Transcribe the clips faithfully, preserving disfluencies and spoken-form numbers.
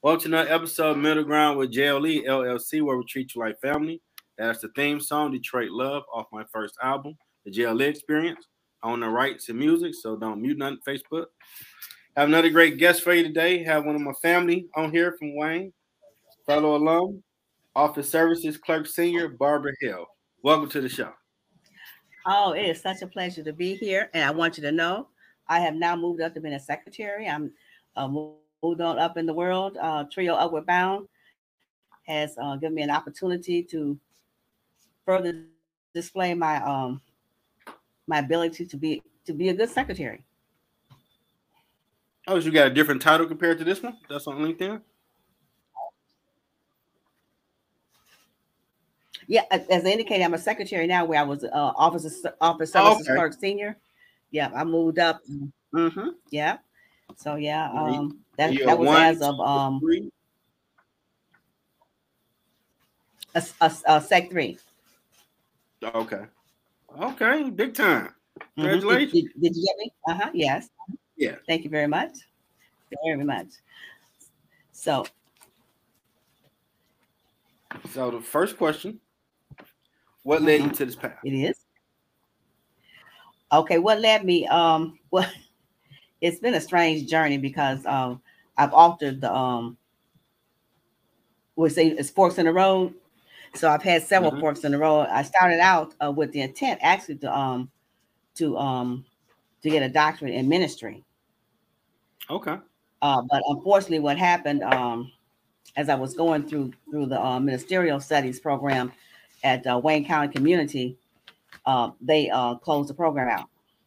Welcome to another episode of Middle Ground with J L E L L C, where we treat you like family. That's the theme song, Detroit Love, off my first album, The J L E Experience. I own the rights to music, so don't mute nothing Facebook. Have another great guest for you today. Have one of my family on here from Wayne, fellow alum, Office Services Clerk Senior, Barbara Hill. Welcome to the show. Oh, it is such a pleasure to be here. And I want you to know, I have now moved up to being a secretary. I'm uh, moved on up in the world. Uh, Trio Upward Bound has uh, given me an opportunity to further display my um my ability to be to be a good secretary. Oh, so you got a different title compared to this one? That's on LinkedIn? Yeah, as I indicated, I'm a secretary now where I was uh, office office services oh, okay. clerk senior. Yeah, I moved up. Mm-hmm. Yeah. So yeah, um, that that was one, as of um three? A, a, a sec three. Okay. Okay, big time. Mm-hmm. Congratulations. Did, did, did you get me? Uh-huh. Yes. Yeah. Thank you very much. Very much. So. So the first question, what led mm-hmm. you to this path? It is. Okay, what led me? Um, well, it's been a strange journey because um, I've altered the um, we say it's forks in the road. So I've had several mm-hmm. forks in the road. I started out uh, with the intent actually to um to um to get a doctorate in ministry. Okay. Uh, but unfortunately, what happened um, as I was going through through the uh, ministerial studies program at uh, Wayne County Community, uh, they uh, closed the program out.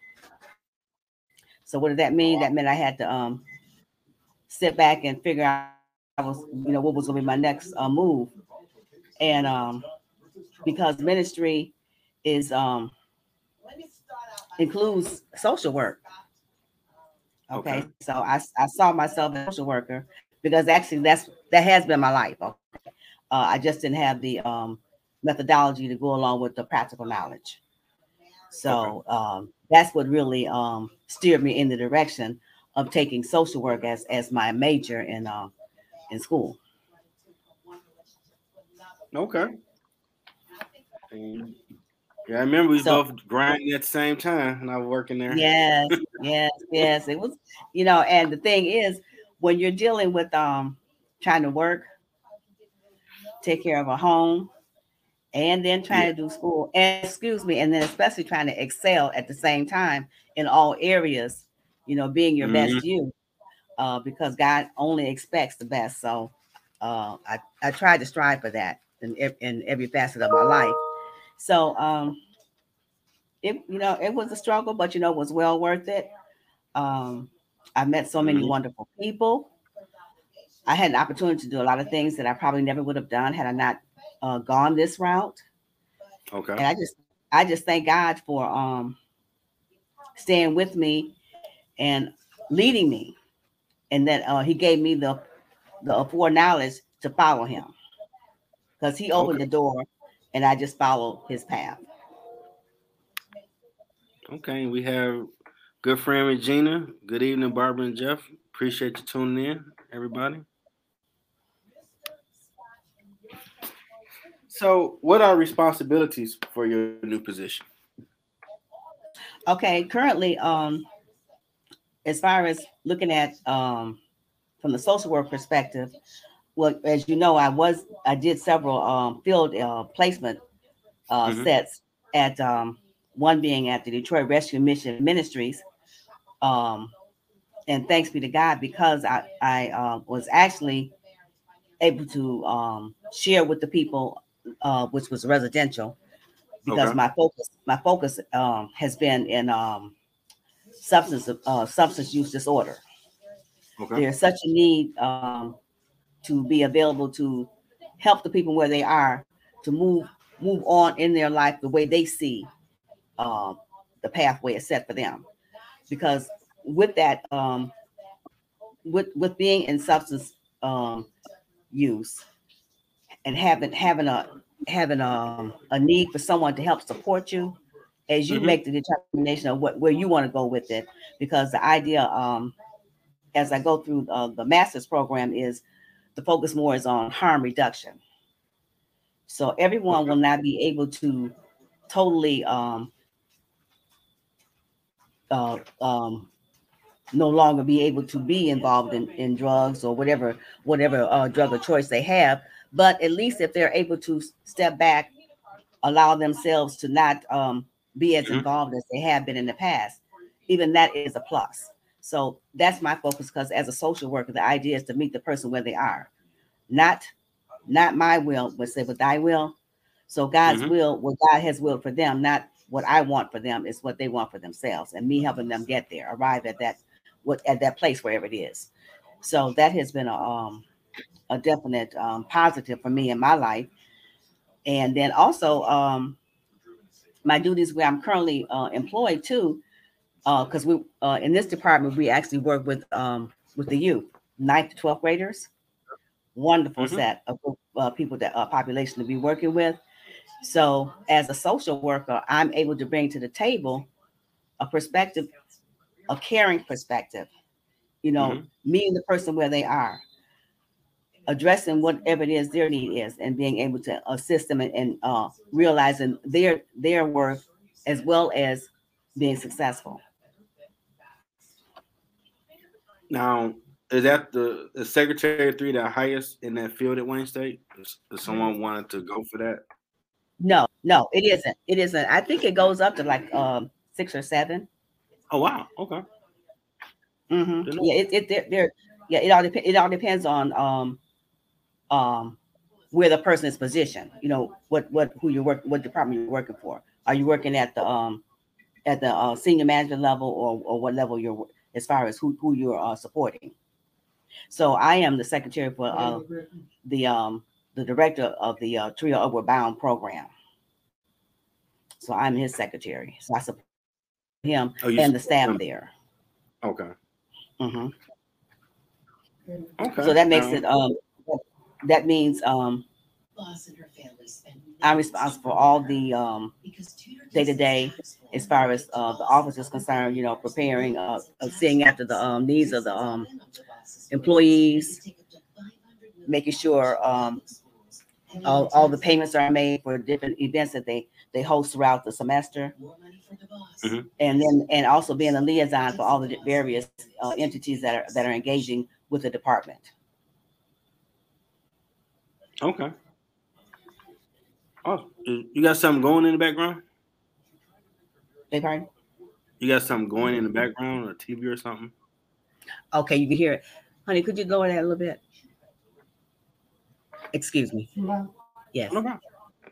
So what did that mean? That meant I had to um, sit back and figure out I was, you know, what was going to be my next uh, move. And um, because ministry is um, includes social work. Okay? okay, so I, I saw myself as a social worker because actually that's that has been my life. Okay? Uh, I just didn't have the um, methodology to go along with the practical knowledge. So okay. um, that's what really um, steered me in the direction of taking social work as as my major in uh, in school. Okay. And, yeah, I remember we so, both grinding at the same time, and I was working there. Yes, yes, yes. It was, you know, and the thing is, when you're dealing with um trying to work, take care of a home, and then trying yeah. to do school, and excuse me, and then especially trying to excel at the same time in all areas, you know, being your mm-hmm. best you, uh, because God only expects the best. So uh, I, I tried to strive for that in, in every facet of my life. So um, it, you know, it was a struggle, but, you know, it was well worth it. Um, I met so many mm-hmm. wonderful people. I had an opportunity to do a lot of things that I probably never would have done had I not uh, gone this route. Okay. And I just, I just thank God for um, staying with me and leading me, and that uh, He gave me the the foreknowledge to follow Him, because He opened okay. the door, and I just followed His path. Okay, we have good friend Regina. Good evening, Barbara and Jeff. Appreciate you tuning in, everybody. So, what are responsibilities for your new position? Okay, currently, um, as far as looking at um, from the social work perspective, well, as you know, I was I did several um, field uh, placement uh, mm-hmm. sets at um, one being at the Detroit Rescue Mission Ministries, um, and thanks be to God, because I I uh, was actually able to um, share with the people, uh, which was residential, because okay. my focus my focus um, has been in um, substance uh, substance use disorder. Okay. There's such a need um, to be available to help the people where they are to move move on in their life the way they see uh, the pathway is set for them. Because with that, um, with with being in substance um, use and having having a having a, a need for someone to help support you as you mm-hmm. make the determination of what where you want to go with it. Because the idea, um, as I go through uh, the master's program, is the focus more is on harm reduction. So everyone Okay. will not be able to totally um, uh, um, no longer be able to be involved in, in drugs or whatever whatever uh, drug of choice they have. But at least if they're able to step back, allow themselves to not um, be as Mhm. involved as they have been in the past, even that is a plus. So that's my focus, because as a social worker, the idea is to meet the person where they are, not not my will, but say, but thy will. So God's Mhm. will, what God has willed for them, not what I want for them, is what they want for themselves, and me helping them get there, arrive at that, what at that place, wherever it is. So that has been a um a definite um, positive for me in my life. And then also um my duties where I'm currently uh, employed too, because we uh, in this department we actually work with um with the youth, ninth to twelfth graders. Wonderful Mhm. set of uh, people, that uh, population to be working with. So as a social worker, I'm able to bring to the table a perspective, a caring perspective, you know, Mhm. meeting the person where they are, addressing whatever it is their need is, and being able to assist them in, in uh, realizing their their worth, as well as being successful. Now, is that the, the Secretary of Three the highest in that field at Wayne State? If, if someone wanted to go for that? No, no, it isn't. It isn't. I think it goes up to like um, six or seven. Oh wow. Okay. Mm-hmm. Didn't know. Yeah, it it they're, they're yeah. It all depends. It all depends on um um where the person is positioned. You know what what who you're working, what department you're working for. Are you working at the um at the uh, senior management level, or or what level you're, as far as who who you're uh, supporting? So I am the secretary for uh, the um the director of the uh, Trio Upward Bound program. So I'm his secretary. So I support him Oh, you and the support staff them. there. Okay. Hmm. Okay. So that makes Now, it um that means um I'm responsible for all the um day to day, as far as uh, the office is concerned. You know, preparing, uh, uh, seeing after the um, needs of the um, employees, making sure um, all, all the payments are made for different events that they they host throughout the semester, mhm. and then and also being a liaison for all the various uh, entities that are that are engaging with the department. Okay. Oh, you got something going in the background? Beg pardon? You got something going in the background, or T V or something? Okay, you can hear it, honey. Could you lower that a little bit? Excuse me. Yes. No problem.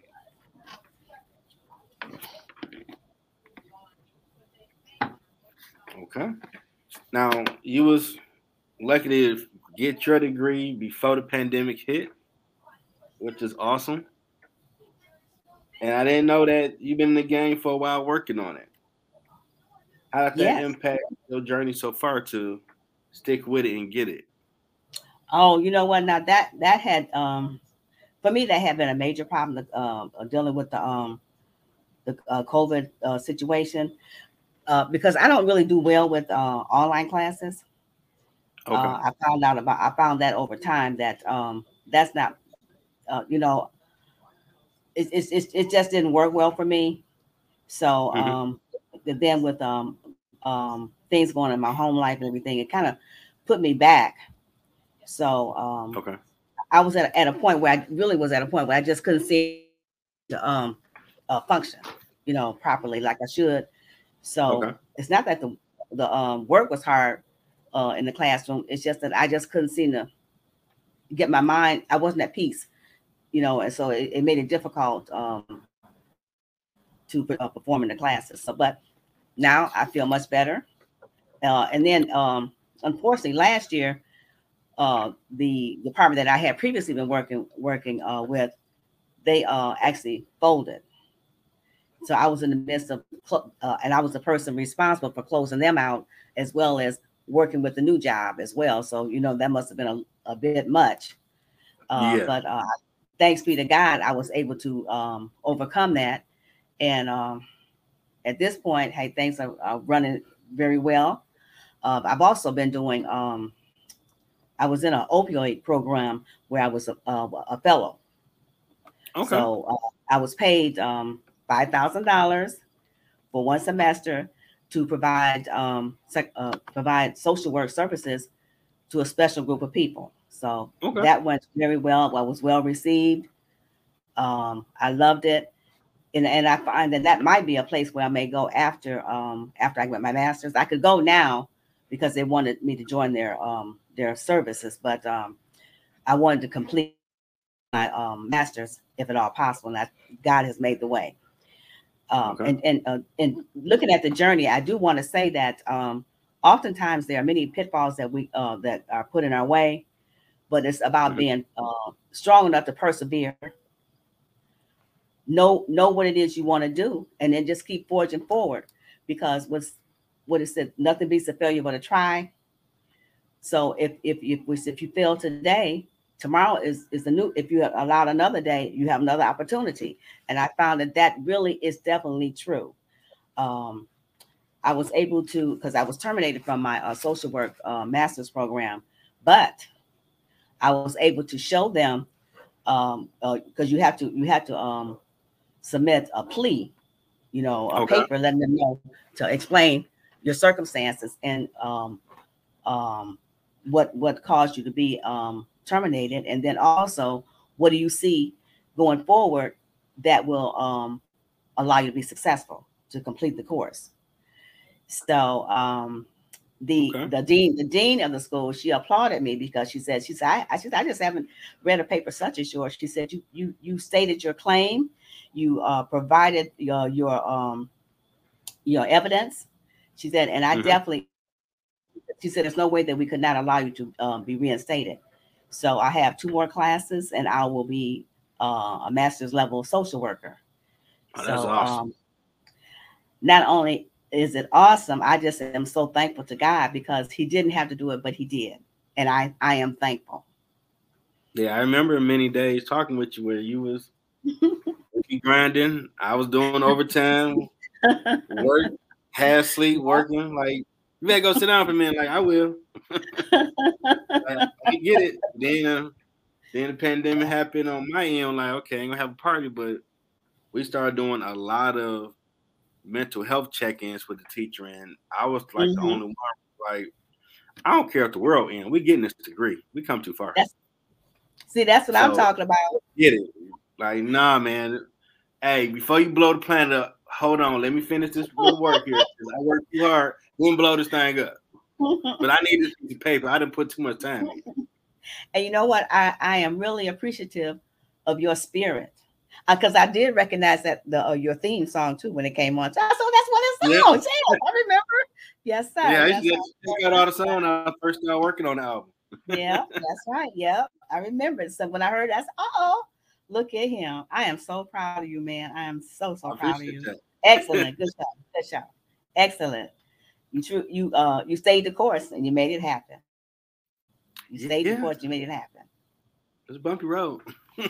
Okay. Now, you was lucky to get your degree before the pandemic hit, which is awesome. And I didn't know that you've been in the game for a while working on it. How did that Yes. impact your journey so far to stick with it and get it? Oh, you know what? Now that that had um for me, that had been a major problem, uh, uh, dealing with the um the uh, COVID uh, situation, uh, because I don't really do well with uh, online classes. Okay. Uh, I found out about I found that over time that um that's not uh, you know it, it, it, it just didn't work well for me. So Hmm. um then with um um things going in my home life and everything, it kind of put me back. So um Okay. I was at, at a point where I really was at a point where I just couldn't see to um uh, function, you know, properly like I should. So Okay. it's not that the the um, work was hard uh, in the classroom. It's just that I just couldn't seem to get my mind. I wasn't at peace, you know, and so it, it made it difficult um, to uh, perform in the classes. So, but now I feel much better. Uh, and then, um, unfortunately, last year, uh, the department that I had previously been working working uh, with, they uh, actually folded. So I was in the midst of, uh, and I was the person responsible for closing them out, as well as working with the new job as well. So, you know, that must have been a, a bit much. Uh, Yeah. but uh, thanks be to God, I was able to um, overcome that. And um, at this point, hey, things are, are running very well. Uh, I've also been doing um, I was in an opioid program where I was a, a, a fellow. Okay. So uh, I was paid um, five thousand dollars for one semester to provide um, sec- uh, provide social work services to a special group of people. So Okay. that went very well. I was well received. Um, I loved it, and and I find that that might be a place where I may go after um, after I get my master's. I could go now because they wanted me to join their um, their services, but um, I wanted to complete my um, master's if at all possible. And I, God has made the way. Um, Okay. and and uh, and looking at the journey, I do want to say that um, oftentimes there are many pitfalls that we uh, that are put in our way, but it's about Mhm. being uh, strong enough to persevere. Know know what it is you want to do, and then just keep forging forward. Because what's what it said, nothing beats a failure but a try. So if if if we if you fail today, tomorrow is is the new. If you allowed another day, you have another opportunity. And I found that that really is definitely true. Um, I was able to because I was terminated from my uh, social work uh, master's program, but I was able to show them um because uh, you have to you have to um submit a plea, you know, a Okay. paper letting them know to explain your circumstances and um um what what caused you to be um terminated, and then also what do you see going forward that will um allow you to be successful to complete the course. So um the Okay. the dean the dean of the school, she applauded me because she said she said I, I, she said, I just haven't read a paper such as yours. She said you you you stated your claim, you uh, provided your your um your evidence. She said, and I Mhm. definitely. She said there's no way that we could not allow you to um, be reinstated. So I have two more classes, and I will be uh, a master's level social worker. Oh, that's So awesome. um, not only is it awesome, I just am so thankful to God because He didn't have to do it, but He did, and I I am thankful. Yeah, I remember many days talking with you where you was you grinding. I was doing overtime, work, half sleep, working. Like you better go sit down for a minute. Like I will. I, I can get it. Then, uh, then the pandemic happened on my end. I'm like, okay, I ain't gonna have a party, but we started doing a lot of mental health check-ins with the teacher, and I was like the hmm only one. Like, I don't care if the world ends. We getting this degree. We come too far. That's see, that's what I'm So talking about. get it. Like, nah, man. Hey, before you blow the planet up, hold on. Let me finish this little work here. I worked too hard. Then blow this thing up. But I need this piece of paper. I didn't put too much time in. And you know what? I, I am really appreciative of your spirit because I did recognize that the uh, your theme song too when it came on. So that's what it Yeah. sounds. Yeah, I remember. Yes, sir. Yeah, I Yes, used to sir. check out all the songs when I first started working on the album. Yeah, that's right. Yep, I remember. So when I heard that, uh oh, look at him. I am so proud of you, man. I am so so I proud of appreciate you. that. Excellent. Good job. Good job. Excellent. You true. You uh you stayed the course and you made it happen. You stayed the Yeah, course. You made it happen. it's a bumpy road. I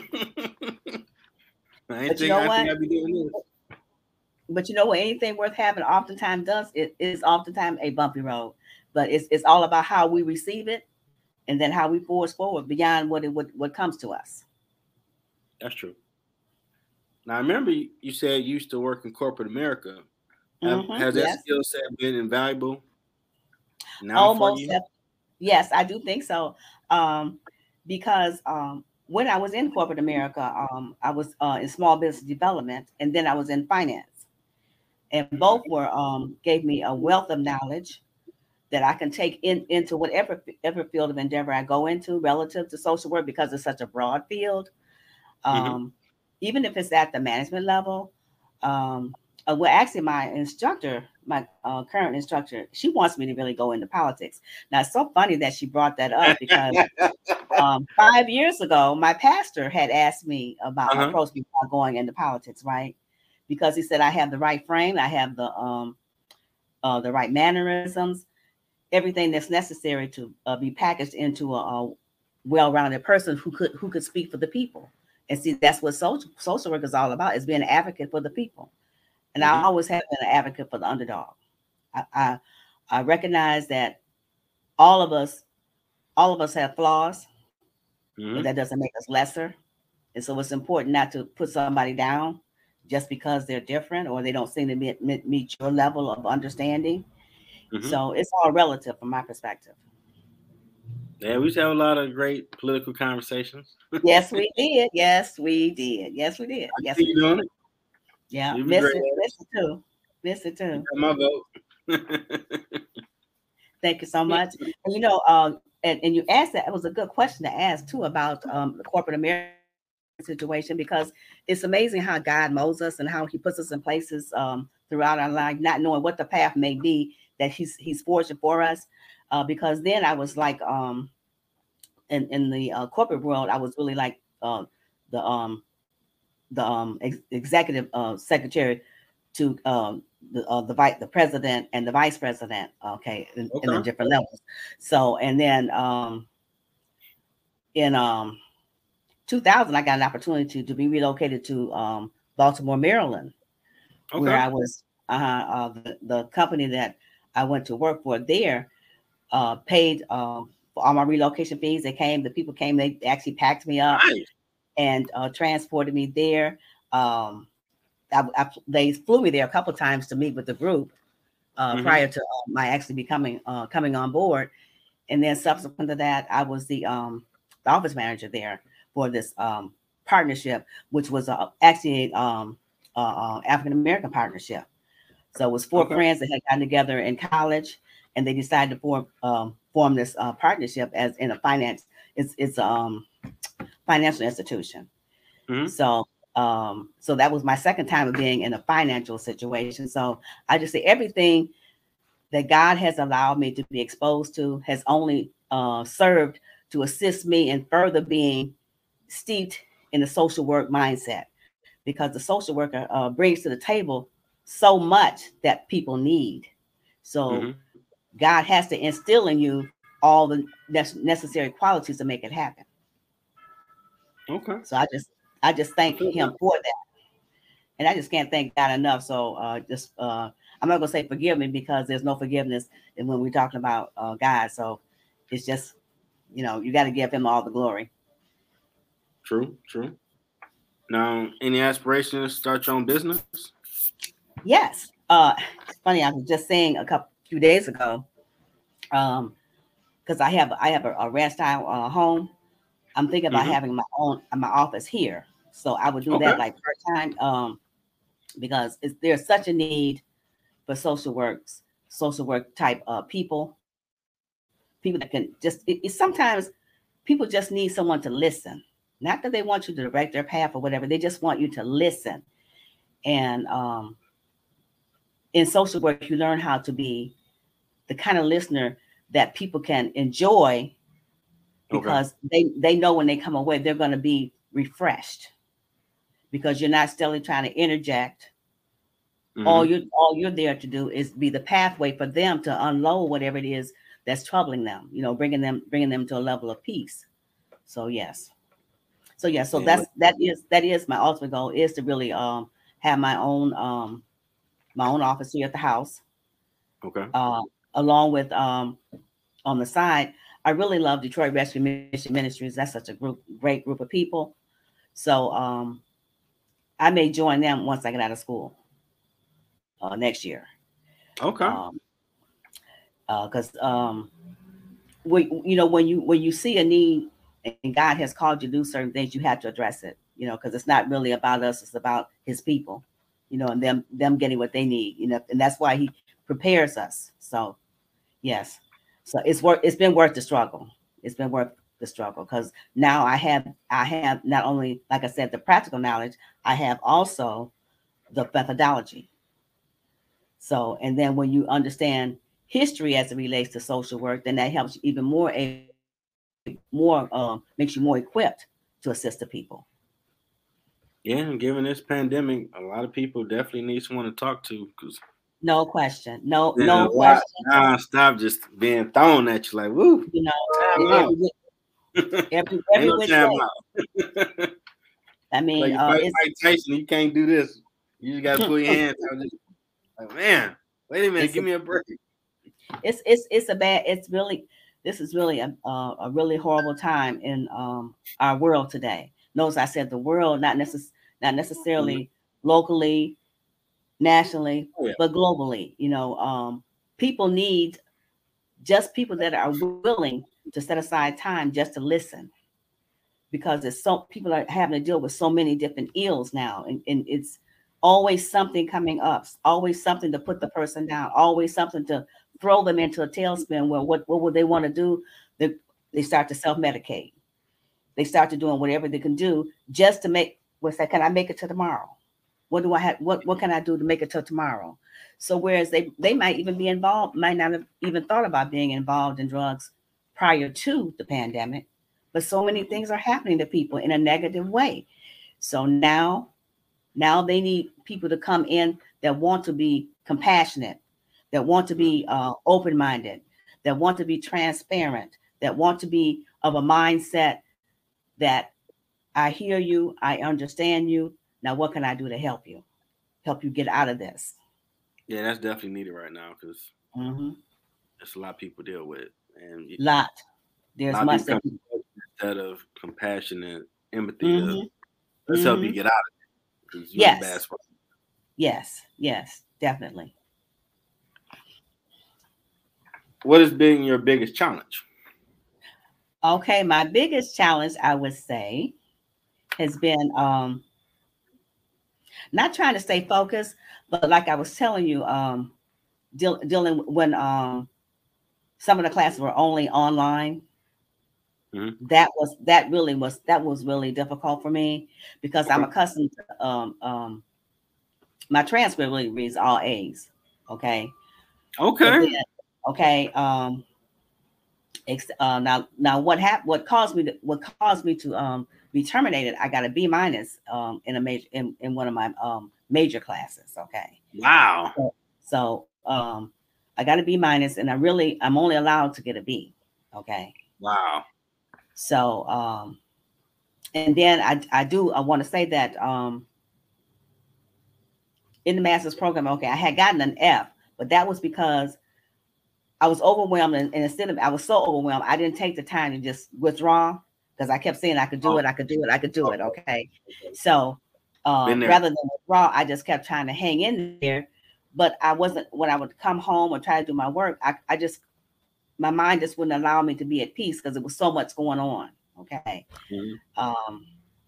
ain't But you think know I think what? I'd be doing this. But you know what? Anything worth having oftentimes does it is oftentimes a bumpy road. But it's it's all about how we receive it and then how we force forward beyond what it what, what comes to us. That's true. Now I remember you you said you used to work in corporate America. Have Mm-hmm. has that Yes. skill set been invaluable now for Almost. you? def- Yes, I do think so. Um, because um, when I was in corporate America, um, I was uh, in small business development, and then I was in finance, and Okay. both were um, gave me a wealth of knowledge that I can take in into whatever ever field of endeavor I go into relative to social work because it's such a broad field. Mm-hmm. Um, Even if it's at the management level. Um, uh, well, actually, my instructor, my uh, current instructor, she wants me to really go into politics. Now, it's so funny that she brought that up because um, five years ago, my pastor had asked me about Uh-huh. approached me about going into politics, right? Because he said I have the right frame, I have the um, uh, the right mannerisms, everything that's necessary to uh, be packaged into a, a well-rounded person who could who could speak for the people. And see, that's what social social work is all about: is being an advocate for the people. And I Mm-hmm. always have been an advocate for the underdog. I I, I recognize that all of us all of us have flaws, Mm-hmm. but that doesn't make us lesser. And so it's important not to put somebody down just because they're different or they don't seem to meet, meet, meet your level of understanding. Mm-hmm. So it's all relative from my perspective. Yeah, we used to have a lot of great political conversations. Yes, we did. Yes, we did. Yes, we did. I Yes, see we you did. doing it. Yeah, You'd be miss great. it, miss it too. Miss it You too. got my vote. Thank you so much. And you know, uh, and, and you asked that, it was a good question to ask too about um, the corporate America situation, because it's amazing how God molds us and how he puts us in places um, throughout our life, not knowing what the path may be that he's he's forging for us. Uh, because then I was like, um, in, in the uh, corporate world, I was really like uh, the um, the um, ex- executive uh, secretary to um, the uh, the vice the president and the vice president. Okay, in, in the Okay. different levels. So and then um, in um, two thousand, I got an opportunity to, to be relocated to um, Baltimore, Maryland, where Okay. I was uh, uh, the, the company that I went to work for there uh, paid um, for all my relocation fees. They came, the people came, they actually packed me up Nice. and uh, transported me there. Um, I, I, they flew me there a couple of times to meet with the group uh, Mm-hmm. prior to uh, my actually becoming uh, coming on board. And then subsequent to that, I was the um, the office manager there for this um, partnership, which was uh, actually um, uh, uh, African American partnership. So it was four Okay. friends that had gotten together in college, and they decided to form um, form this uh, partnership as in a finance. It's it's a um, financial institution. Mm-hmm. So um, so that was my second time of being in a financial situation. So I just say everything that God has allowed me to be exposed to has only uh, served to assist me in further being steeped in the social work mindset, because the social worker uh, brings to the table so much that people need. So Mm-hmm. God has to instill in you all the necessary qualities to make it happen. Okay. So I just I just I thank feel him that. for that. And I just can't thank God enough. So uh, just uh, I'm not gonna say forgive me, because there's no forgiveness and when we're talking about uh, God. So it's just, you know, you got to give him all the glory. True. True. Now, any aspirations to start your own business? Yes. Uh, it's funny. I was just saying a couple few days ago, um, because I have I have a, a ranch style uh, home. I'm thinking about Mm-hmm. having my own my office here. So I would do Okay. that like part time, um, because it's, there's such a need for social works, social work type uh, people, people that can just. It, it, sometimes people just need someone to listen. Not that they want you to direct their path or whatever. They just want you to listen. And um, in social work, you learn how to be the kind of listener that people can enjoy, Okay. because they they know when they come away they're going to be refreshed, because you're not still trying to interject. All Mm-hmm. you all you're there to do is be the pathway for them to unload whatever it is that's troubling them, you know, bringing them bringing them to a level of peace. So yes. So yeah, so Yeah. that's that is that is my ultimate goal, is to really um have my own um my own office here at the house. Okay. Uh, along with um on the side, I really love Detroit Rescue Mission Ministries. That's such a group great group of people. So um I may join them once I get out of school uh, next year. Okay. Um because uh, um we, you know, when you when you see a need and God has called you to do certain things, you have to address it, you know, because it's not really about us, it's about his people, you know, and them them getting what they need, you know, and that's why he prepares us. So yes, so it's worth it's been worth the struggle. It's been worth the struggle, because now I have I have not only, like I said, the practical knowledge, I have also the methodology. So, and then when you understand history as it relates to social work, then that helps you even more, a more um, makes you more equipped to assist the people. Yeah, and given this pandemic, a lot of people definitely need someone to talk to, because No question. No, there's a no lot question. non-stop just being thrown at you like, woo, You know, time e- out. every every Ain't every no which time way. out. I mean, Like you uh, fight it's Mike Tyson, you can't do this. You just gotta put your hands out. Just, like, man, wait a minute, it's give a me a break. it's it's it's a bad. It's really this is really a, a, a really horrible time in um, our world today. Notice I said the world, not necess- not necessarily mm-hmm. locally, nationally, oh, yeah. but globally. You know, um, people need just people that are willing to set aside time just to listen, because it's so people are having to deal with so many different ills now, and, and it's always something coming up, always something to put the person down, always something to throw them into a tailspin where what, what would they want to do? They, they start to self-medicate. They start to doing whatever they can do just to make, what's that, can I make it to tomorrow? What do I have? What, what can I do to make it to tomorrow? So whereas they, they might even be involved, might not have even thought about being involved in drugs prior to the pandemic, but so many things are happening to people in a negative way. So now, now they need people to come in that want to be compassionate, that want to be uh, open-minded, that want to be transparent, that want to be of a mindset that I hear you, I understand you. Now, what can I do to help you? Help you get out of this. Yeah, that's definitely needed right now because mm-hmm. there's a lot of people deal with. And lot. There's lot much that instead of compassion and empathy mm-hmm. to let's mm-hmm. help you get out of it. Yes. Bad spot. Yes, yes, definitely. What has been your biggest challenge? Okay, my biggest challenge, I would say, has been um, not trying to stay focused, but like I was telling you, um, deal, dealing when um, some of the classes were only online. Mm-hmm. That was that really was that was really difficult for me because I'm accustomed to um, um, my transcript really reads all A's. Okay. Okay. Then, okay. Um, uh, now, now, what happened? What caused me to what caused me to um, be terminated? I got a B minus um, in a major in, in one of my um, major classes. Okay. Wow. So, so um, I got a B minus, and I really I'm only allowed to get a B. Okay. Wow. So, um, and then I I do I want to say that um, in the master's program, okay, I had gotten an F, but that was because I was overwhelmed, and, and instead of I was so overwhelmed, I didn't take the time to just withdraw because I kept saying I could do it, I could do it, I could do it. Okay, so um, rather than withdraw, I just kept trying to hang in there. But I wasn't. When I would come home or try to do my work, I, I just my mind just wouldn't allow me to be at peace because there was so much going on. Okay, mm-hmm. um,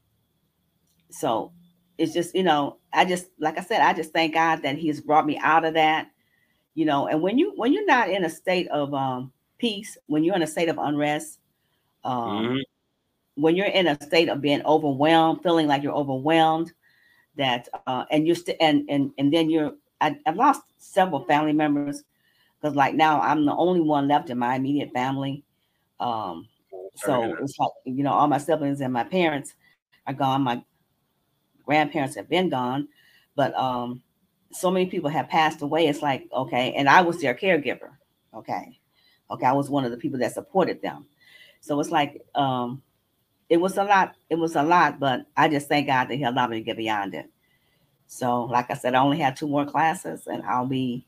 so it's just you know I just like I said I just thank God that He's brought me out of that. You know, and when you when you're not in a state of um, peace, when you're in a state of unrest, um, mm-hmm. when you're in a state of being overwhelmed, feeling like you're overwhelmed, that uh, and you're st- and and and then you're I, I've lost several family members because like now I'm the only one left in my immediate family. Um, so it's like you know all my siblings and my parents are gone. My grandparents have been gone, but um. so many people have passed away. It's like, okay. And I was their caregiver. Okay. Okay. I was one of the people that supported them. So it's like, um, it was a lot. It was a lot, but I just thank God that He allowed me to get beyond it. So like I said, I only have two more classes and I'll be,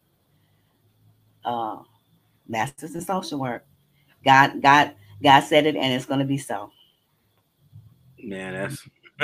uh, master's in social work. God, God, God said it and it's going to be so. Man, that's,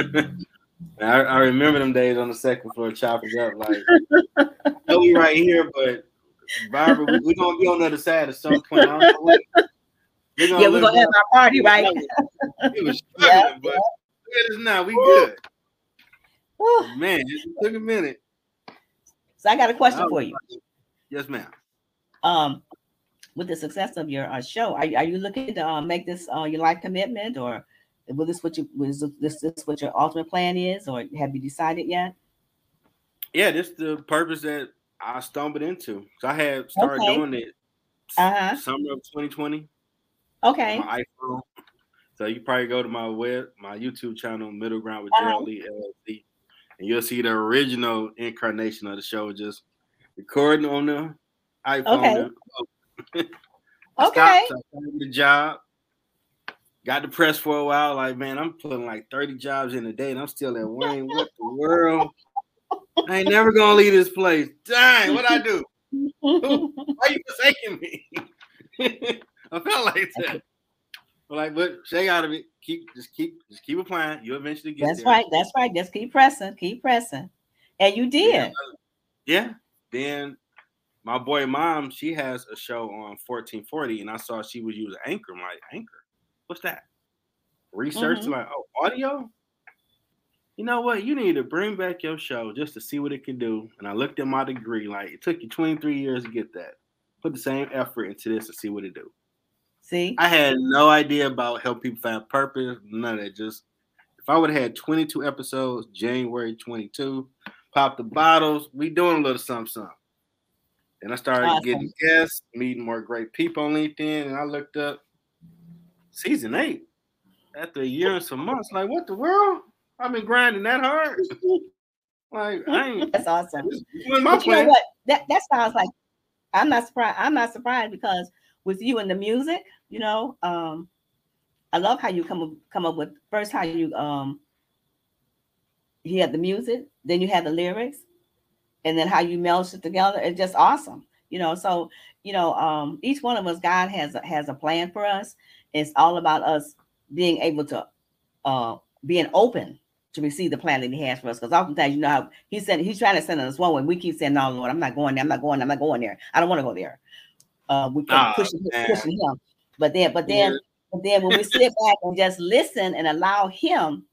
I, I remember them days on the second floor chopping up like, no, we right here, but Barbara, we're we gonna be on the other side at some point. I don't know when. We're gonna yeah, we're gonna have our party, right? It was struggling, yeah, but look at us now. We Woo. Good. Woo. Man, it took a minute. So I got a question for you. Yes, ma'am. Um, with the success of your uh, show, are, are you looking to uh, make this uh, your life commitment, or will this what you was this this what your ultimate plan is, or have you decided yet? Yeah, this is the purpose that I stumbled into. So I had started okay. doing it uh-huh. summer of twenty twenty. Okay. On my iPhone. So you probably go to my web, my YouTube channel, Middle Ground with uh-huh. J L E L L C, and you'll see the original incarnation of the show just recording on the iPhone. Okay. I okay. Stopped, so I the job. Got depressed for a while. Like, man, I'm putting like thirty jobs in a day, and I'm still at Wayne. What the world? I ain't never gonna leave this place. Dang, what I do? Why you forsaking me? I felt like that. But like, but Shay out of it. Keep just keep just keep applying. You eventually get That's there. right. That's right. Just keep pressing. Keep pressing. And you did. Yeah. yeah. Then my boy mom, she has a show on fourteen forty, and I saw she was using Anchor. I'm like, Anchor? What's that? Research mm-hmm. like, oh, audio? You know what? You need to bring back your show just to see what it can do. And I looked at my degree. Like, it took you twenty-three years to get that. Put the same effort into this to see what it do. See? I had no idea about helping people find purpose. None of that. Just, if I would have had twenty-two episodes, January twenty-second, pop the bottles, we doing a little something, something. Then I started awesome. getting guests, meeting more great people on LinkedIn, and I looked up season eight. After a year and some months, like, what the world? I've been grinding that hard. Like, I ain't. That's awesome. But my you know what? That that sounds like I'm not surprised. I'm not surprised because with you and the music, you know, um, I love how you come up, come up with first how you um you had the music, then you had the lyrics, and then how you melded it together. It's just awesome, you know. So you know, um, each one of us, God has a, has a plan for us. It's all about us being able to uh being open to receive the plan that he has for us. Because oftentimes, you know how he said he's trying to send us one way. We keep saying, no, Lord, I'm not going there. I'm not going there. I'm not going there. I don't want to go there. Uh, we keep oh, pushing, pushing him. But then, but then, yeah. but then when we sit back and just listen and allow him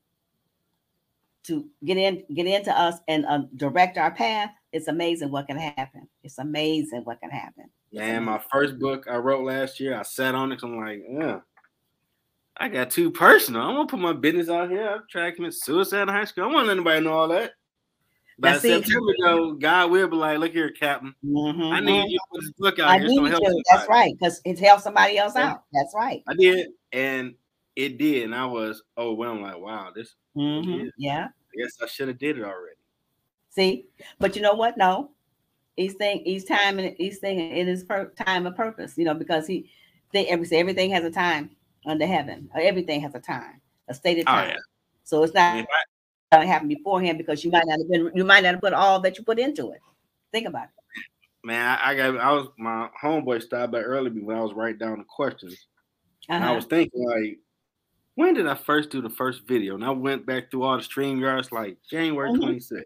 to get in, get into us and uh, direct our path, it's amazing what can happen. It's amazing what can happen. Man, my first book I wrote last year, I sat on it. I'm like, yeah. I got too personal. I don't want to put my business out here. I'm trying to commit suicide in high school. I don't want anybody to know all that. By September, though, God will be like, look here, Captain. Mm-hmm. I need you to put this book out I here. Need help you. That's right, because it helps somebody else yeah. out. That's right. I did, and it did, and I was overwhelmed. Like, wow, this. Mm-hmm. Yeah. I guess I should have did it already. See, but you know what? No, each thing, each time, and each thing in his per- time of purpose. You know, because he, they every everything has a time. Under heaven, everything has a time, a stated time. Oh, yeah. So it's not going to happen beforehand because you might not have been, you might not have put all that you put into it. Think about it. Man, I, I got, I was my homeboy stopped by early when I was writing down the questions. Uh-huh. And I was thinking like, when did I first do the first video? And I went back through all the StreamYards like January mm-hmm. twenty-sixth.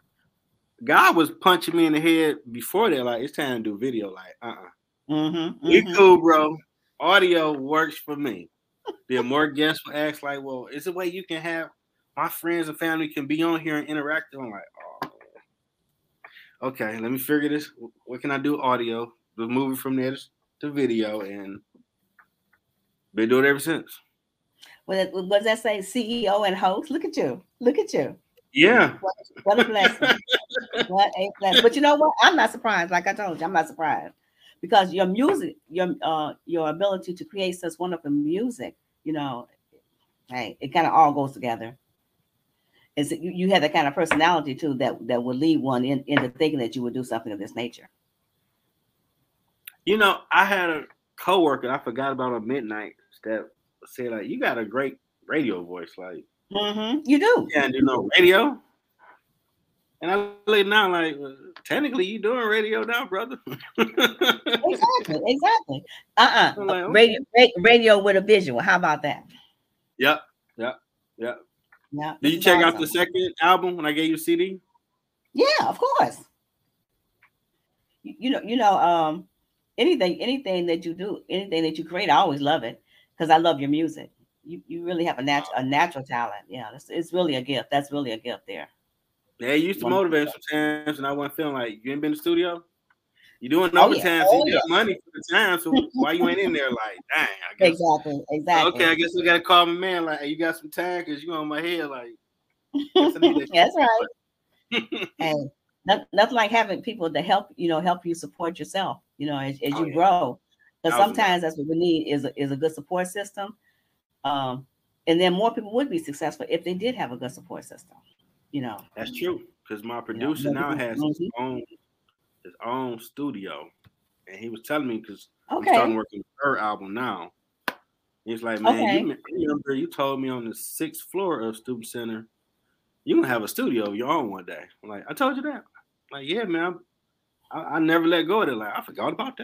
God was punching me in the head before that, like it's time to do video. Like, uh, uh-uh. mm-hmm. we mm-hmm. cool, bro. Audio works for me. Then more guests will ask, like, well, is there a way you can have my friends and family can be on here and interact? I'm like, oh, okay, let me figure this. What can I do? Audio. We'll move it from there to video, and been doing it ever since. Well, what does that say? C E O and host? Look at you. Look at you. Yeah. What, what a blessing. What a blessing. But you know what? I'm not surprised. Like I told you, I'm not surprised. Because your music, your uh, your ability to create such wonderful music, you know, hey, it kind of all goes together. It's you, you have that kind of personality too that that would lead one in, into thinking that you would do something of this nature. You know, I had a coworker I forgot about on Midnight that said like, "You got a great radio voice, like mm-hmm. you do. You can't do no radio." And I look now like, well, technically, you doing radio now, brother. exactly, exactly. Uh uh-uh. uh. Like, okay. Radio, radio with a visual. How about that? Yep, yep, yep. Yeah. Did you check awesome. out the second album when I gave you a C D? Yeah, of course. You, you know, you know, um, anything, anything that you do, anything that you create, I always love it because I love your music. You, you really have a natural, a natural talent. Yeah, it's, it's really a gift. That's really a gift there. Yeah, it used to motivate me sometimes, and I wasn't feeling like you ain't been in the studio. You doing overtime, oh, yeah. so you oh, got yeah. money for the time. So why you ain't in there? Like, dang, I guess. Exactly, exactly. Okay, I guess I gotta call my man. Like, hey, you got some time because you on my head. Like, that that's right. Hey, not, nothing like having people to help you know help you support yourself. You know, as, as oh, you yeah. grow. Because sometimes that's what we need is a, is a good support system. Um, and then more people would be successful if they did have a good support system. You know, that's true. Because my producer you know, now has his own his own studio, and he was telling me because okay. I'm starting working on her album now. He's like, man, okay. you remember you told me on the sixth floor of Student Center, you gonna have a studio of your own one day. I'm like, I told you that. I'm like, yeah, man, I, I never let go of it. Like, I forgot about that.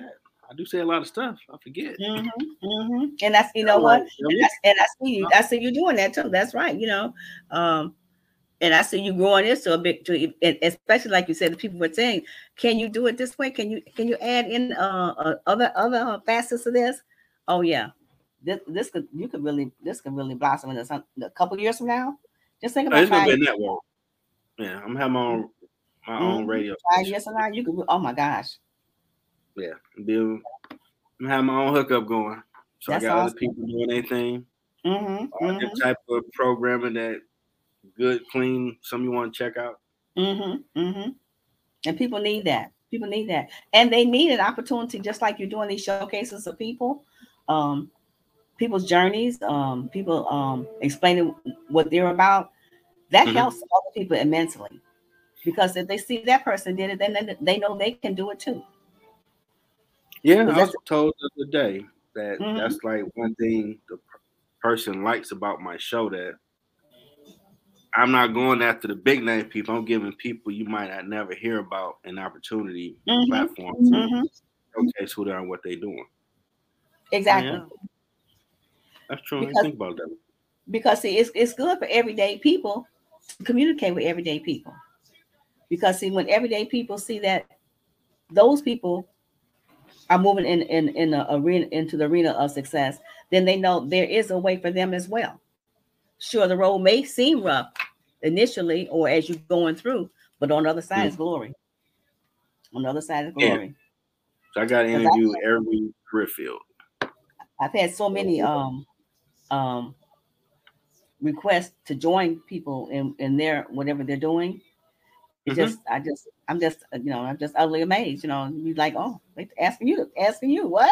I do say a lot of stuff. I forget. Mm-hmm, mm-hmm. And that's, you know what? And, that's, and I see you. I see you doing that too. That's right. You know, um, and I see you growing into a bit too. And especially like you said, the people were saying, "Can you do it this way? Can you can you add in uh, uh other other facets of this?" Oh yeah, this this could you could really this could really blossom into some a couple years from now. Just think about it's gonna five. be a network. Yeah, I'm gonna have my own my mm-hmm. own radio. Five years from now, you could. Oh my gosh. Yeah, be I'm have my own hookup going. So That's I got awesome. Other people doing anything. Mm-hmm, uh, mm-hmm. That type of programming that good, clean, some you want to check out. Mm-hmm, mm-hmm. And people need that. People need that. And they need an opportunity, just like you're doing these showcases of people, um, people's journeys, um, people um, explaining what they're about. That mm-hmm. helps other people immensely. Because if they see that person did it, then they know they can do it too. Yeah, I was told the other day that mm-hmm. that's like one thing the person likes about my show, that I'm not going after the big name people. I'm giving people you might not never hear about an opportunity, mm-hmm. platform to mm-hmm. showcase who they are and what they're doing. Exactly. Yeah. That's true. Because, I think about that. Because see, it's it's good for everyday people to communicate with everyday people. Because see, when everyday people see that those people are moving in in in the arena into the arena of success, then they know there is a way for them as well. Sure, the road may seem rough initially or as you're going through, but on the other side mm-hmm. is glory. On the other side is glory. Yeah. So I got to interview I, every career field. I've had so many um um requests to join people in in their whatever they're doing. Mm-hmm. Just I just I'm just you know I'm just utterly amazed. You know, you like, oh, they asking you asking you what?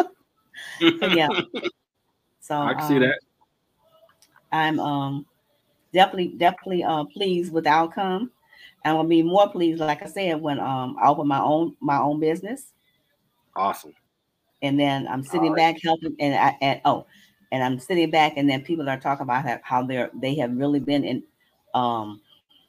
So yeah. So I can um, see that. I'm um definitely definitely uh pleased with the outcome. I'm gonna be more pleased, like I said, when um I open my own my own business. Awesome. And then I'm sitting right. back helping, and I and oh, and I'm sitting back, and then people are talking about how, how they're they have really been in um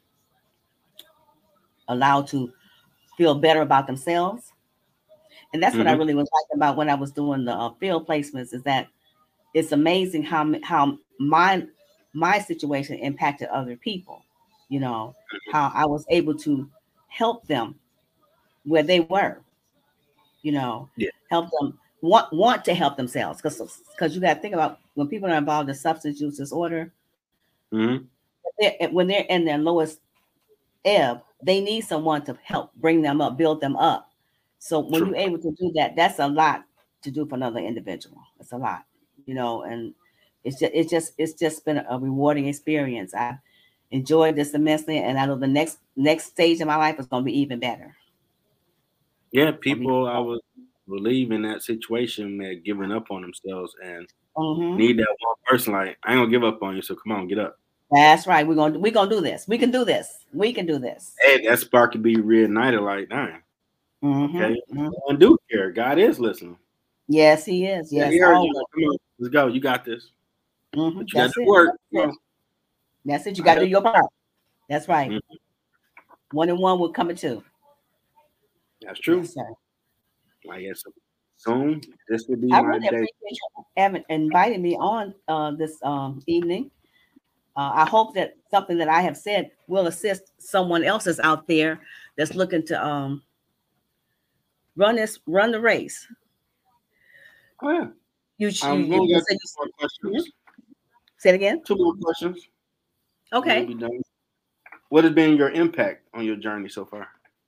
allowed to feel better about themselves. And that's mm-hmm. what I really was talking about when I was doing the uh, field placements, is that it's amazing how how my my situation impacted other people. You know, how I was able to help them where they were. You know, yeah. help them want want to help themselves, because because you got to think about when people are involved in substance use disorder. Mm-hmm. They're, when they're in their lowest ebb, they need someone to help bring them up, build them up. So when True. You're able to do that, that's a lot to do for another individual. It's a lot, you know, and it's just it's just it's just been a rewarding experience. I enjoyed this immensely, and I know the next next stage of my life is going to be even better. Yeah, people I was believe in that situation, man, giving up on themselves and mm-hmm. need that one person like, I ain't gonna give up on you, so come on, get up. That's right. We're gonna we're gonna do this. We can do this. We can do this. Hey, that spark could be reignited like that. Mm-hmm. Okay. Mm-hmm. And do care. God is listening. Yes, he is. Yes. Yeah, come on, let's go. You got this. Mm-hmm. But you got to work. That's it. That's it. You got to do your part. That's right. Mm-hmm. One and one will come at two. That's true. Yes, sir. I guess soon this will be I my really day. appreciate you having invited me on uh, this um, evening. Uh, I hope that something that I have said will assist someone else's out there that's looking to um, run this, run the race. Oh yeah. You, um, you, you, got say, two more questions. Say it again. Two more questions. Okay. We'll be done. What has been your impact on your journey so far?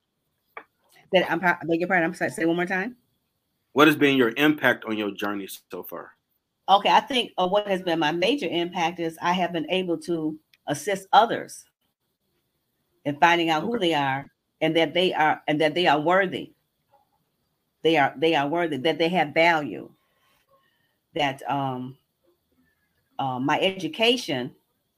That I'm I beg your pardon. I'm sorry. Say it one more time. What has been your impact on your journey so far? Okay, I think uh, what has been my major impact is I have been able to assist others in finding out okay. who they are, and that they are and that they are worthy. They are they are worthy. That they have value. That um, uh, my education,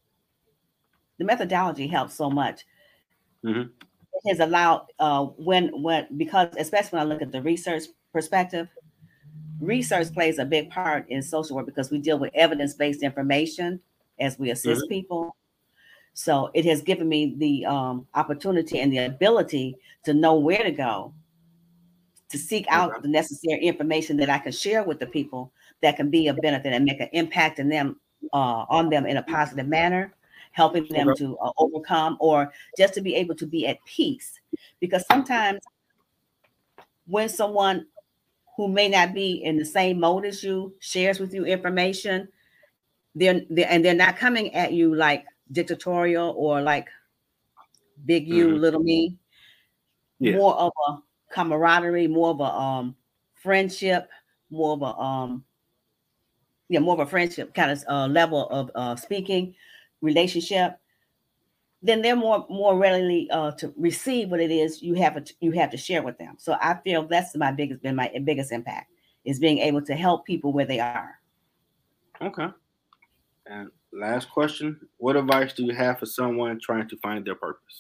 the methodology helps so much. Mm-hmm. It has allowed uh, when when because especially when I look at the research perspective. Research plays a big part in social work because we deal with evidence-based information as we assist mm-hmm. people. So it has given me the um, opportunity and the ability to know where to go to seek out Okay. the necessary information that I can share with the people that can be a benefit and make an impact in them, uh, on them in a positive manner, helping them Okay. to uh, overcome, or just to be able to be at peace. Because sometimes when someone who may not be in the same mode as you shares with you information, they're, they're and they're not coming at you like dictatorial or like big you, Mhm. little me. Yeah. More of a camaraderie, more of a um friendship, more of a um yeah, more of a friendship kind of uh, level of uh, speaking relationship. Then they're more more readily uh, to receive what it is you have to, you have to share with them. So I feel that's my biggest been my biggest impact, is being able to help people where they are. Okay. And last question: what advice do you have for someone trying to find their purpose?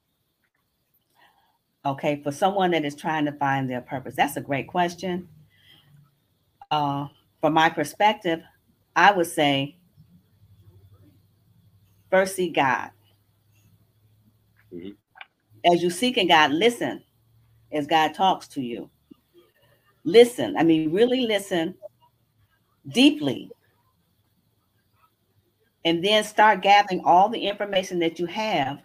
Okay, for someone that is trying to find their purpose, that's a great question. Uh, from my perspective, I would say first seek God. Mhm. As you seek in God, listen as God talks to you. Listen. I mean, really listen deeply, and then start gathering all the information that you have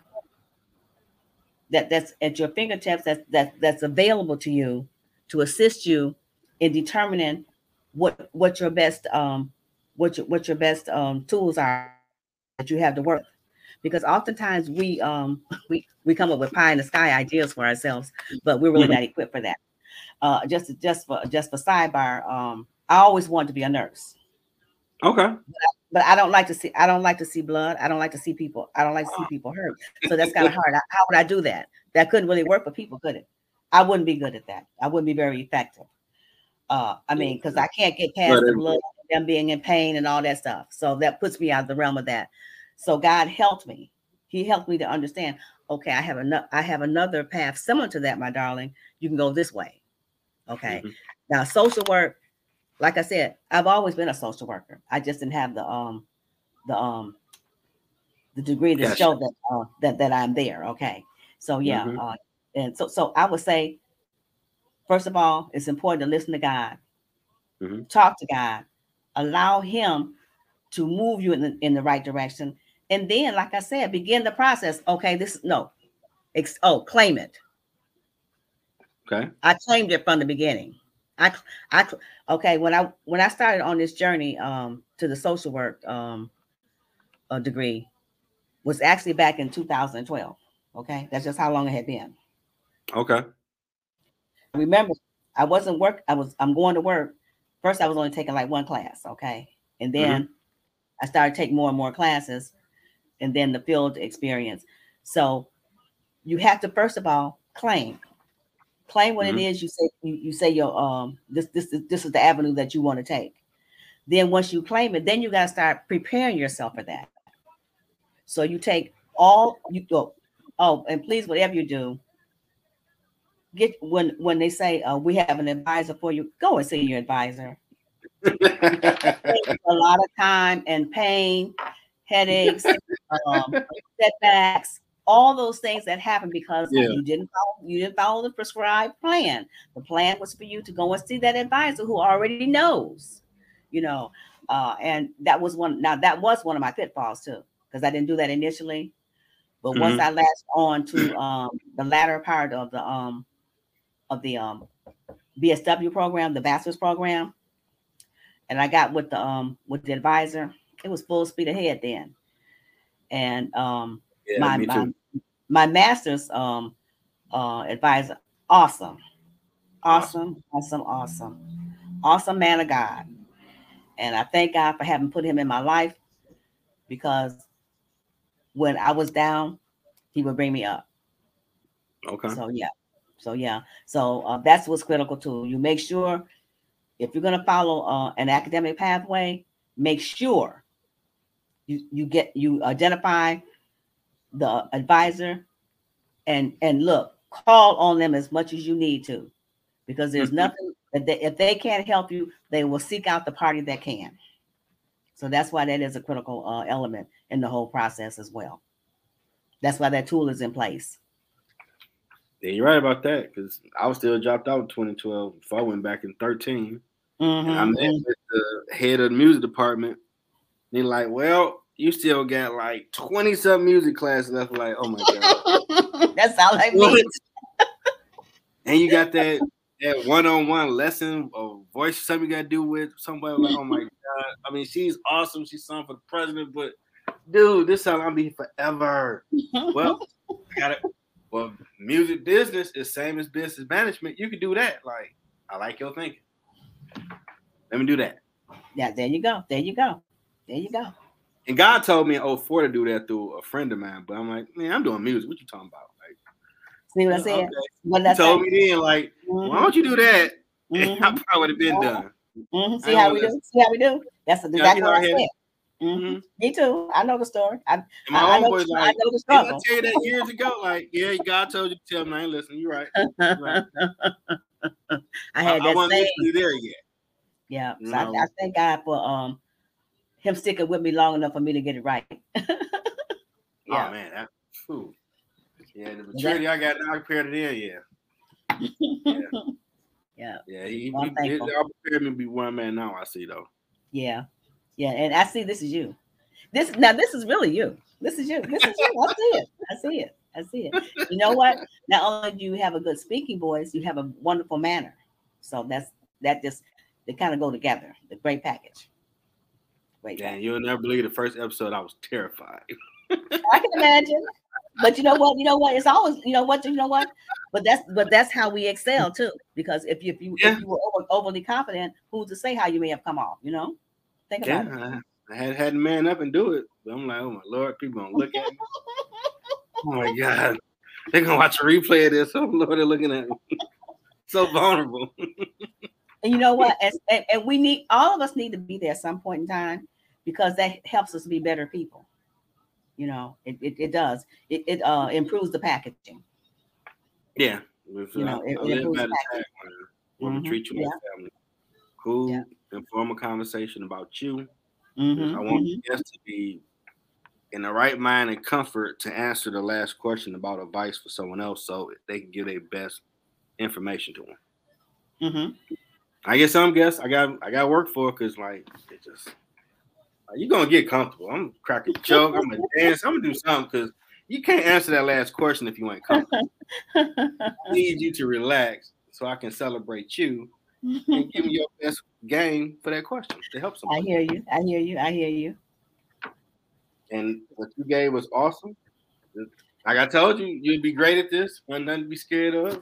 that that's at your fingertips, that, that that's available to you to assist you in determining what what your best um what your what your best um tools are that you have to work. Because oftentimes we um we we come up with pie in the sky ideas for ourselves, but we're really Mhm. not equipped for that. Uh just just for just for sidebar, um I always wanted to be a nurse. Okay. But I don't like to see I don't like to see blood. I don't like to see people. I don't like to see people hurt. So that's kind of hard. I- How would I do that? That couldn't really work for people, could it? I wouldn't be good at that. I wouldn't be very effective. Uh, I Yeah. mean, because I can't get But past the blood, them being in pain and all that stuff. So that puts me out of the realm of that. So God helped me. He helped me to understand. Okay, I have another. I have another path similar to that, my darling. You can go this way. Okay. Mhm. Now, social work. Like I said, I've always been a social worker. I just didn't have the um the um the degree to Gotcha. show that uh, that that I'm there. Okay, so yeah, Mhm. uh, and so so I would say first of all, it's important to listen to God, Mhm. talk to God, allow Him to move you in the, in the right direction, and then, like I said, begin the process. Okay, this no, ex, oh, claim it. Okay. I claimed it from the beginning. I I okay when I when I started on this journey um to the social work um uh, degree was actually back in two thousand twelve. Okay, that's just how long it had been. Okay. I remember I wasn't work. I was. I'm going to work. First, I was only taking like one class. Okay, and Mhm. then I started taking more and more classes, and then the field experience. So you have to first of all claim, claim what it Mhm. is you say. You, you say your um this this this is the avenue that you want to take. Then once you claim it, then you got to start preparing yourself for that. So you take all you go. Oh, and please, whatever you do, get when when they say uh, we have an advisor for you, go and see your advisor, because that saves a lot of time and pain, headaches, um, setbacks, all those things that happen because Yeah. you didn't follow you didn't follow the prescribed plan. The plan was for you to go and see that advisor who already knows, you know. Uh, and that was one. Now that was one of my pitfalls too, because I didn't do that initially. But once Mhm. I latched on to um, the latter part of the um, of the um, B S W program, the bachelor's program, and I got with the um with the advisor. It was full speed ahead then. And um Yeah. my Me my too. my master's um uh advisor, awesome, Awesome. awesome, awesome, awesome, awesome man of God. And I thank God for having put him in my life, because when I was down, he would bring me up. Okay. So yeah. So yeah. So uh, that's what's critical too. You make sure if you're gonna follow uh, an academic pathway, make sure you, you get you identify the advisor, and and look, call on them as much as you need to, because there's nothing if they, if they can't help you, they will seek out the party that can. So that's why that is a critical uh, element in the whole process as well. That's why that tool is in place. Yeah, you're right about that because I was still dropped out in twenty twelve before I went back in thirteen. Mm-hmm, And I met mm-hmm. with the head of the music department. And he's like, well, you still got like twenty some music classes left. Like, oh my God. That sounds like me. And you got that that one-on-one lesson of voice something you gotta do with somebody. Like, oh my God. I mean, she's awesome. She's something for the president, but dude, this time I'll be forever. Well, I got it. Well, music business is same as business management. You can do that. Like, I like your thinking. Let me do that. Yeah, there you go. There you go. There you go. And God told me in oh four to do that through a friend of mine, but I'm like, man, I'm doing music. What you talking about? Like, see what I said? Okay. What did I told say? me then, like, mm-hmm. why don't you do that? Mm-hmm. I probably would have been done. Mm-hmm. See how we do? See how we do? That's exactly yeah, what I said. Mm-hmm. Mm-hmm. Me too. I know the story. I, my I, I, know, like, I know the struggle. I tell you that years ago, like, yeah, God told you to tell me. I ain't listening. You're right. You're right. I had I, that I same. wasn't there yet. Yeah, so I, I thank God for um him sticking with me long enough for me to get it right. Yeah. Oh man, that, whew. Yeah, the maturity I got now compared to then, yeah. Yeah. Yeah. Yeah, he, well, he, he prepared me to be one man now, I see though. Yeah. Yeah, and I see this is you. This now this is really you. This is you. This is you. I see it. I see it. I see it. You know what? Not only do you have a good speaking voice, you have a wonderful manner. So that's that just they kind of go together. The great package. Great. Yeah, you'll never believe the first episode. I was terrified. I can imagine. But you know what? You know what? It's always you know what? You know what? But that's but that's how we excel too. Because if you if you, yeah. if you were over, overly confident, who's to say how you may have come off? You know. Think about yeah, it. I, I had had to man up and do it. But I'm like, oh my Lord, people gonna look at me. Oh my God, they're gonna watch a replay of this. Oh Lord, they're looking at me. So vulnerable. And you know what? As, and, and we need all of us need to be there at some point in time because that helps us be better people. You know, it it, it does. It it uh improves the packaging. Yeah, with, you know, uh, it, it improves the packaging. When we mm-hmm. treat you like yeah. family, cool, yeah. informal conversation about you. Mm-hmm. I want mm-hmm. guests to be in the right mind and comfort to answer the last question about advice for someone else, so they can give their best information to them. Mm-hmm. I get some guests I got I got work for because like it just like, you're gonna get comfortable. I'm cracking a joke. I'm gonna dance. I'm gonna do something because you can't answer that last question if you ain't comfortable. I need you to relax so I can celebrate you and give me your best game for that question to help somebody. I hear you. I hear you. I hear you. And what you gave was awesome. Like I told you, you'd be great at this. Wasn't nothing to be scared of.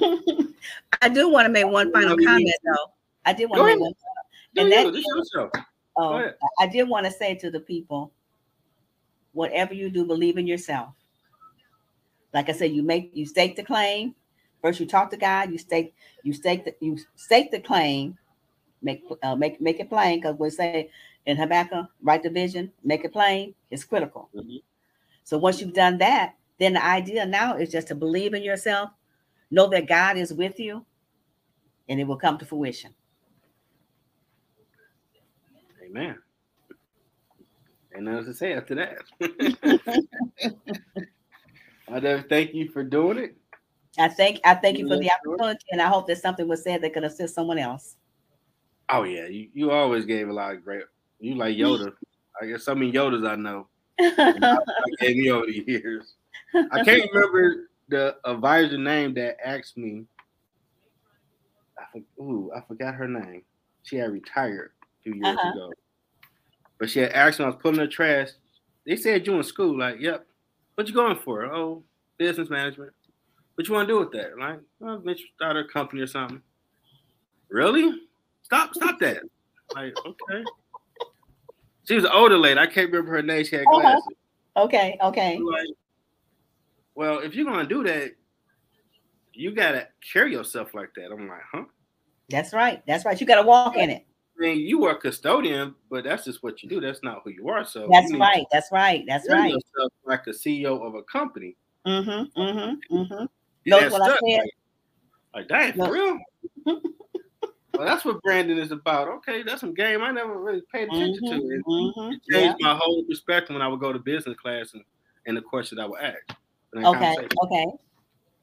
I do want to make one final comment, though. I did want to make one. And that this your show. Oh, I did want to say to the people, whatever you do, believe in yourself. Like I said, you make you stake the claim. First, you talk to God. You stake you stake the you stake the claim. Make uh, make make it plain because we say in Habakkuk, write the vision, make it plain. It's critical. Mm-hmm. So once you've done that, then the idea now is just to believe in yourself. Know that God is with you, and it will come to fruition. Amen. Ain't nothing to say after that. I definitely thank you for doing it. I thank I thank you for the opportunity, and I hope that something was said that could assist someone else. Oh yeah, you, you always gave a lot of great. You like Yoda. I guess so many Yodas I know. I, I gave me over the years. I can't remember the advisor name that asked me. I ooh, I forgot her name. She had retired a few years uh-huh. ago. But she had asked me, I was putting her trash. They said you in school. Like, yep. What you going for? Oh, business management. What you want to do with that? Like, well, maybe start a company or something. Really? Stop, stop that. Like, okay. She was an older lady. I can't remember her name. She had glasses. Uh-huh. Okay, okay. Like, well, if you're gonna do that, you gotta carry yourself like that. I'm like, huh? That's right. That's right. You gotta walk in it. I mean, you are a custodian, but that's just what you do. That's not who you are. So that's right. That's right. That's right. Yourself like a C E O of a company. Mm-hmm. Mm-hmm. Mm-hmm. Notice what I said. Like, like dang, for real? Well, that's what branding is about. Okay, that's some game I never really paid attention mm-hmm, to. It, mm-hmm, it changed yeah. my whole perspective when I would go to business class and, and the questions I would ask. Okay, okay.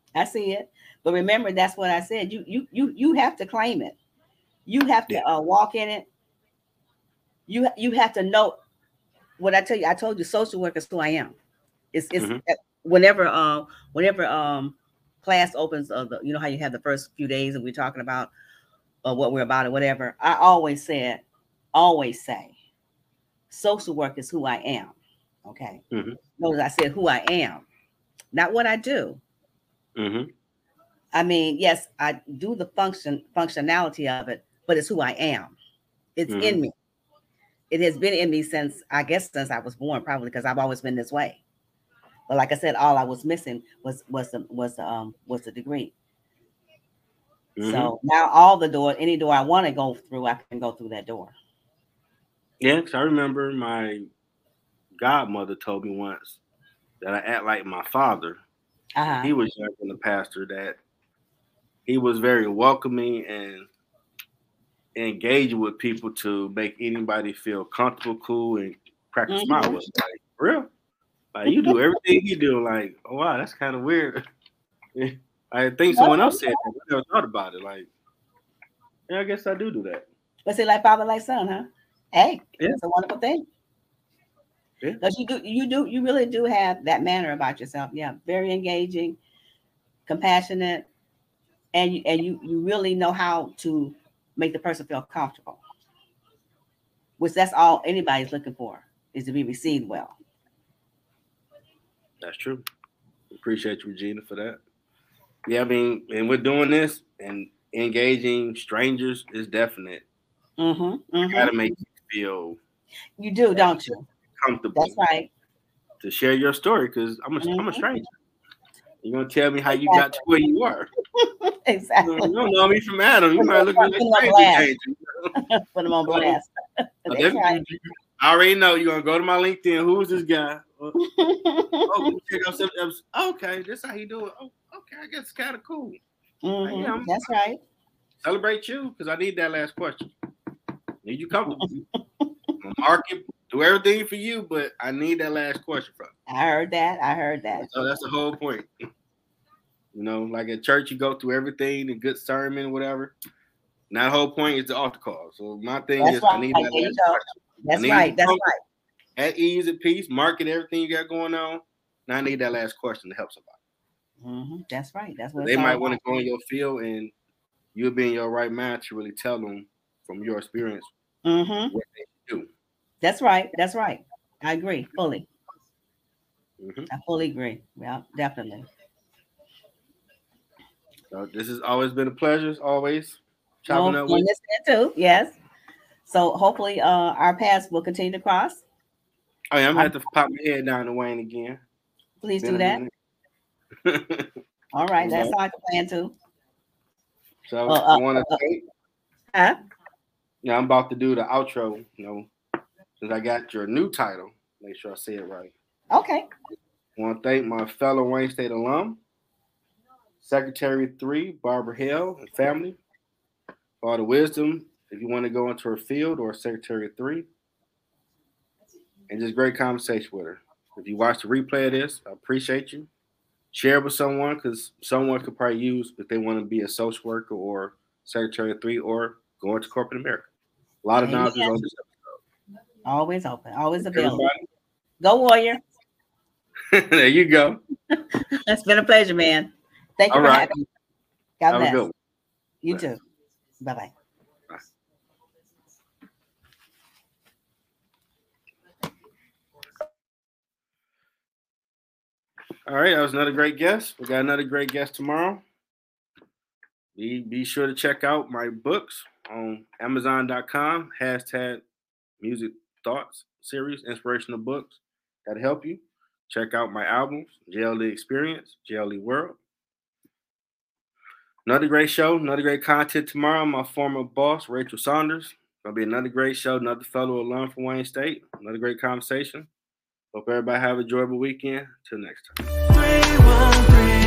I see it. But remember, that's what I said. You you you you have to claim it. You have to uh, walk in it. You you have to know what I tell you. I told you, social work is who I am. It's it's mm-hmm. whenever um whenever um class opens, uh, the, you know how you have the first few days and we're talking about uh, what we're about or whatever. I always said, always say, social work is who I am. Okay. Mm-hmm. Notice I said who I am, not what I do. Mm-hmm. I mean, yes, I do the function functionality of it, but it's who I am. It's mm-hmm. in me. It has been in me since, I guess, since I was born, probably because I've always been this way. But like I said, all I was missing was was the was the um was the degree. Mm-hmm. So now all the door, any door I want to go through, I can go through that door. Yeah, because I remember my godmother told me once that I act like my father. Uh-huh. He was young and the pastor, that he was very welcoming and engaging with people to make anybody feel comfortable, cool, and crack a mm-hmm. smile. Was like, real? Like, you do everything he do. Like, oh wow, that's kind of weird. I think someone else said that. I never thought about it. Like, yeah, I guess I do do that. But say like father, like son, huh? Hey, yeah. It's a wonderful thing. Yeah. Because you do, you do, you really do have that manner about yourself. Yeah, very engaging, compassionate, and you and you you really know how to make the person feel comfortable. Which that's all anybody's looking for, is to be received well. That's true. Appreciate you, Regina, for that. Yeah, I mean, and we're doing this and engaging strangers is definite. Mm-hmm, mm-hmm. You gotta make you feel. You do, don't you? Comfortable. That's right. To share your story, because I'm a, mm-hmm. I'm a stranger. You're gonna tell me how you exactly. got to where you are. Exactly. You don't know me from Adam. You might look at me like Put them on blast. Right. I already know you're gonna go to my LinkedIn. Who's this guy? Oh, oh check out some episodes. Okay, this how he do it. Oh, okay, I guess it's kind of cool. Mm-hmm. Like, yeah, that's right. Celebrate you, because I need that last question. Need you comfortable. Market, do everything for you, but I need that last question from you. I heard that. I heard that. So that's the whole point. You know, like at church, you go through everything, the good sermon, whatever. And that whole point is the altar call. So my thing that's is, right. I need that last question. That's right. That's right. At ease and peace, market everything you got going on. Now I need that last question to help somebody. Mm-hmm. That's right. That's what they might want to go in your field, and you'll be in your right mind to really tell them from your experience mm-hmm. what they do. That's right. That's right. I agree fully. Mm-hmm. I fully agree. Yeah, definitely. So this has always been a pleasure. Always chopping well, up with you too. Yes. So hopefully, uh, our paths will continue to cross. Oh yeah, I'm gonna have to pop my head down to Wayne again. Please do that. All right, that's all I can plan to. So uh, I want to uh, say, huh? Yeah, I'm about to do the outro. You know, since I got your new title, make sure I say it right. Okay. I want to thank my fellow Wayne State alum, Secretary three, Barbara Hill, and family, for all the wisdom. If you want to go into her field, or Secretary three, and just great conversation with her. If you watch the replay of this, I appreciate you. Share it with someone, because someone could probably use if they want to be a social worker or Secretary three or go into corporate America. A lot of knowledge on this episode. Always open, always available. Everybody. Go Warrior. There you go. It's been a pleasure, man. Thank you All for right. having me. God Have bless. A good one. You Bye. too. Bye-bye. All right, that was another great guest. We got another great guest tomorrow. Be, be sure to check out my books on Amazon dot com, hashtag Music Thoughts series, inspirational books that'll help you. Check out my albums, J L E Experience, J L E World. Another great show, another great content tomorrow. My former boss, Rachel Saunders. Gonna be another great show, another fellow alum from Wayne State. Another great conversation. Hope everybody have an enjoyable weekend. Till next time.